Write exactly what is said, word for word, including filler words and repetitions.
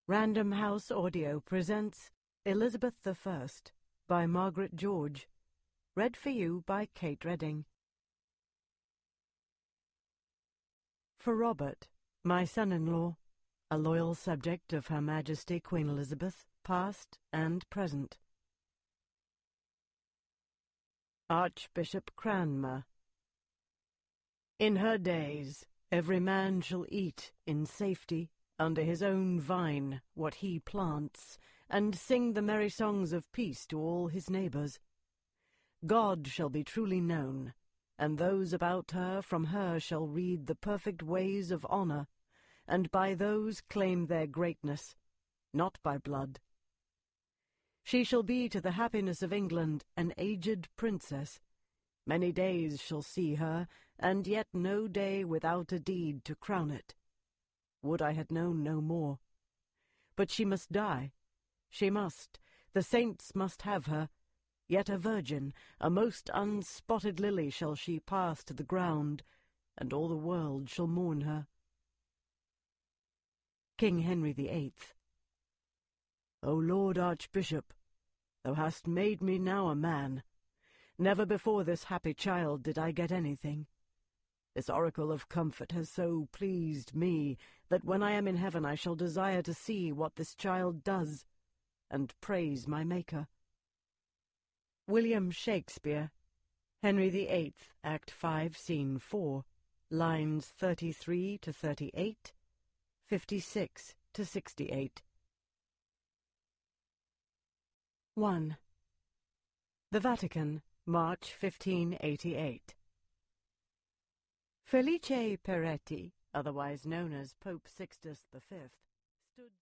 Random House Audio presents Elizabeth the First by Margaret George, read for you by Kate Redding. For Robert, my son-in-law, a loyal subject of Her Majesty Queen Elizabeth, past and present. Archbishop Cranmer. In her days, every man shall eat in safety under his own vine what he plants, and sing the merry songs of peace to all his neighbours. God shall be truly known, and those about her from her shall read the perfect ways of honour, and by those claim their greatness, not by blood. She shall be to the happiness of England an aged princess. Many days shall see her, and yet no day without a deed to crown it. Would I had known no more. But she must die. She must. The saints must have her. Yet a virgin, a most unspotted lily shall she pass to the ground, and all the world shall mourn her. King Henry the Eighth. O Lord Archbishop, thou hast made me now a man. Never before this happy child did I get anything. This oracle of comfort has so pleased me that when I am in heaven I shall desire to see what this child does, and praise my Maker. William Shakespeare, Henry the Eighth, Act Five, Scene Four, lines thirty-three to thirty-eight, fifty-six to sixty-eight. One. The Vatican, March fifteen eighty-eight. Felice Peretti, otherwise known as Pope Sixtus the Fifth,